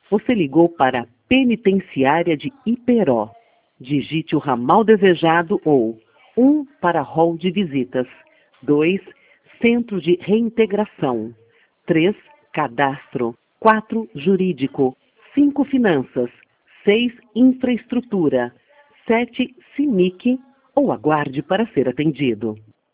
Você ligou para a Penitenciária de Iperó. Digite o ramal desejado ou 1 para hall de visitas, 2 Centro de Reintegração, 3 Cadastro, 4 Jurídico, 5 Finanças, 6 Infraestrutura, 7 CIMIC ou aguarde para ser atendido.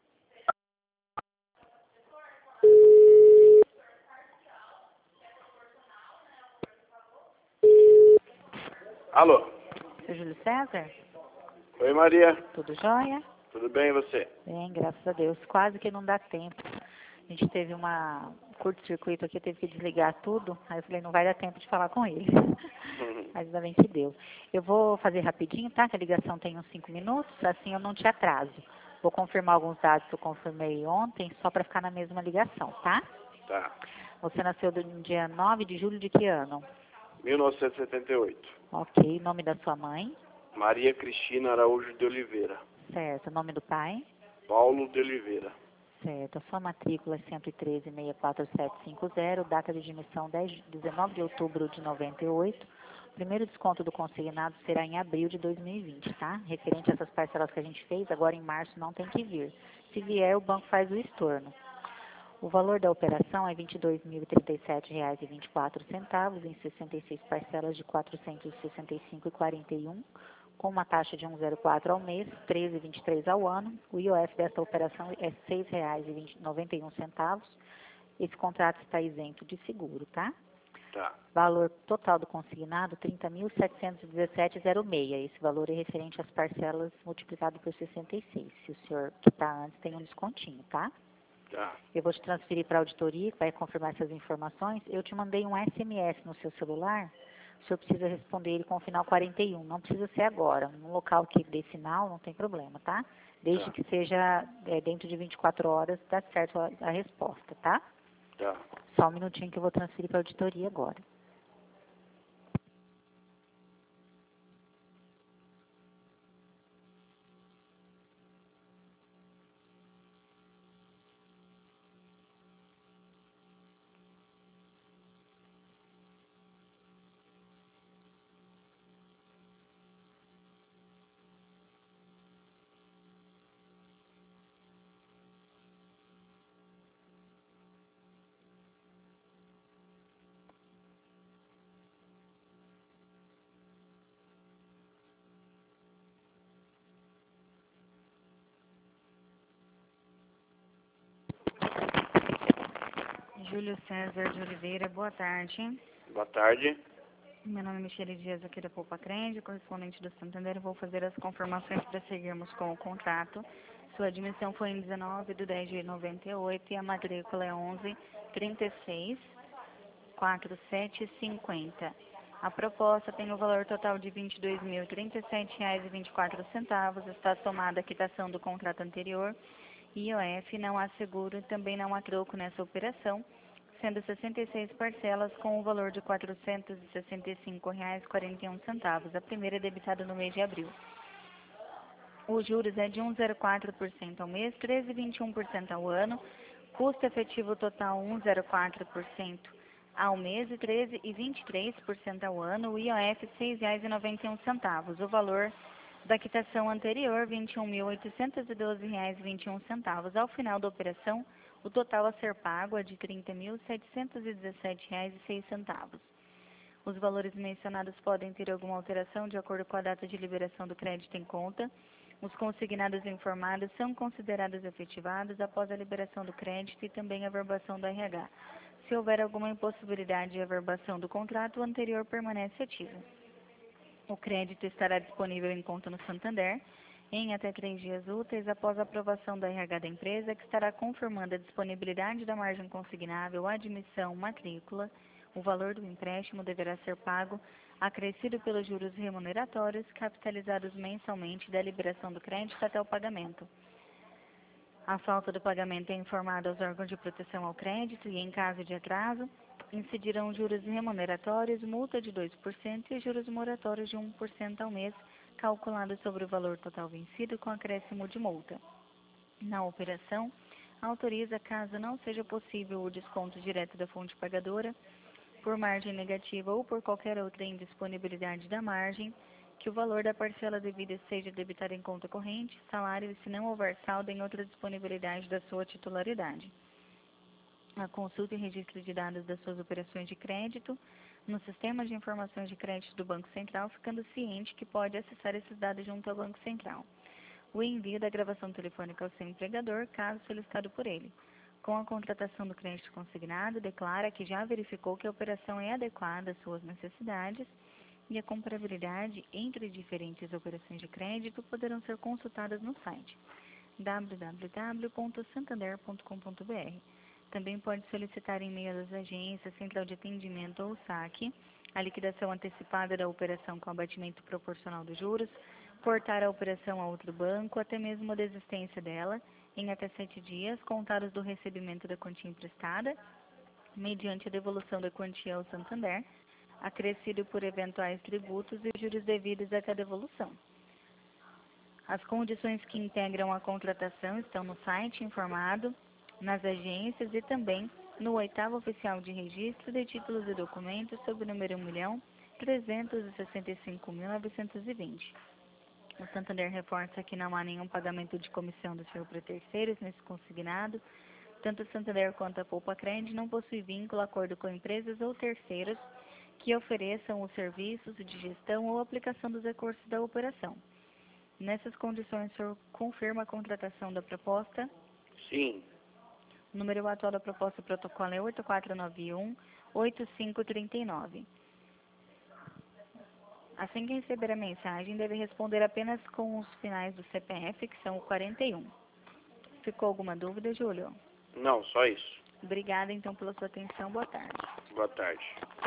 Alô? Seu Júlio César? Oi, Maria. Tudo jóia? Tudo bem, e você? Bem, graças a Deus. Quase que não dá tempo. A gente teve uma curto-circuito aqui, teve que desligar tudo. Aí eu falei, não vai dar tempo de falar com ele. Mas ainda bem que deu. Eu vou fazer rapidinho, tá? Que a ligação tem uns 5 minutos, assim eu não te atraso. Vou confirmar alguns dados que eu confirmei ontem, só para ficar na mesma ligação, tá? Tá. Você nasceu no dia 9 de julho de que ano? 1978. Ok. Nome da sua mãe? Maria Cristina Araújo de Oliveira. Certo. Nome do pai? Paulo de Oliveira. Certo. A sua matrícula é 113-64750, data de admissão 19 de outubro de 98. O primeiro desconto do consignado será em abril de 2020, tá? Referente a essas parcelas que a gente fez, agora em março não tem que vir. Se vier, o banco faz o estorno. O valor da operação é R$ 22.037,24 em 66 parcelas de R$ 465,41, com uma taxa de 1,04 ao mês, 13,23 ao ano. O IOF desta operação é R$ 6,91. Esse contrato está isento de seguro, tá? Tá. Valor total do consignado, R$ 30.717,06. Esse valor é referente às parcelas multiplicado por 66. Se o senhor que está antes tem um descontinho, tá? Tá. Eu vou te transferir para a auditoria, que vai confirmar essas informações. Eu te mandei um SMS no seu celular. O senhor precisa responder ele com o final 41. Não precisa ser agora. No local que dê final, não tem problema, tá? Desde que seja dentro de 24 horas, dá certo a resposta, tá? Tá. Só um minutinho que eu vou transferir para a auditoria agora. Júlio César de Oliveira, boa tarde. Boa tarde. Meu nome é Michele Dias, aqui da Poupa Crende, correspondente do Santander. Vou fazer as confirmações para seguirmos com o contrato. Sua admissão foi em 19 de 10 de 98 e a matrícula é 1136 4750. A proposta tem o valor total de R$ 22.037,24. Está somada a quitação do contrato anterior. IOF, não há seguro e também não há troco nessa operação, sendo 66 parcelas com o valor de R$ 465,41. A primeira é debitada no mês de abril. Os juros é de 1,04% ao mês, 13,21% ao ano. Custo efetivo total 1,04% ao mês e 13,23% ao ano. O IOF R$ 6,91. O valor da quitação anterior, R$ 21.812,21. Ao final da operação, o total a ser pago é de R$ 30.717,06. Os valores mencionados podem ter alguma alteração de acordo com a data de liberação do crédito em conta. Os consignados informados são considerados efetivados após a liberação do crédito e também a averbação do RH. Se houver alguma impossibilidade de averbação do contrato, o anterior permanece ativo. O crédito estará disponível em conta no Santander em até 3 dias úteis após a aprovação da RH da empresa, que estará confirmando a disponibilidade da margem consignável, admissão, matrícula. O valor do empréstimo deverá ser pago, acrescido pelos juros remuneratórios, capitalizados mensalmente da liberação do crédito até o pagamento. A falta do pagamento é informada aos órgãos de proteção ao crédito e, em caso de atraso, incidirão juros remuneratórios, multa de 2% e juros moratórios de 1% ao mês, calculados sobre o valor total vencido com acréscimo de multa. Na operação, autoriza, caso não seja possível o desconto direto da fonte pagadora, por margem negativa ou por qualquer outra indisponibilidade da margem, que o valor da parcela devida seja debitado em conta corrente, salário e se não houver saldo em outra disponibilidade da sua titularidade. A consulta e registro de dados das suas operações de crédito no Sistema de Informações de Crédito do Banco Central, ficando ciente que pode acessar esses dados junto ao Banco Central. O envio da gravação telefônica ao seu empregador, caso solicitado por ele. Com a contratação do crédito consignado, declara que já verificou que a operação é adequada às suas necessidades e a comparabilidade entre diferentes operações de crédito poderão ser consultadas no site www.santander.com.br. Também pode solicitar em meio às agências, central de atendimento ou saque, a liquidação antecipada da operação com abatimento proporcional dos juros, portar a operação a outro banco, até mesmo a desistência dela, em até 7 dias, contados do recebimento da quantia emprestada, mediante a devolução da quantia ao Santander, acrescido por eventuais tributos e juros devidos até a devolução. As condições que integram a contratação estão no site informado, nas agências e também no 8º Oficial de Registro de Títulos e Documentos sob o número 1.365.920. O Santander reforça que não há nenhum pagamento de comissão do senhor para terceiros nesse consignado. Tanto o Santander quanto a Poupa Cred não possuem vínculo, acordo com empresas ou terceiros que ofereçam os serviços de gestão ou aplicação dos recursos da operação. Nessas condições, o senhor confirma a contratação da proposta? Sim. O número atual da proposta protocolo é 8491-8539. Assim que receber a mensagem, deve responder apenas com os finais do CPF, que são o 41. Ficou alguma dúvida, Júlio? Não, só isso. Obrigada, então, pela sua atenção. Boa tarde. Boa tarde.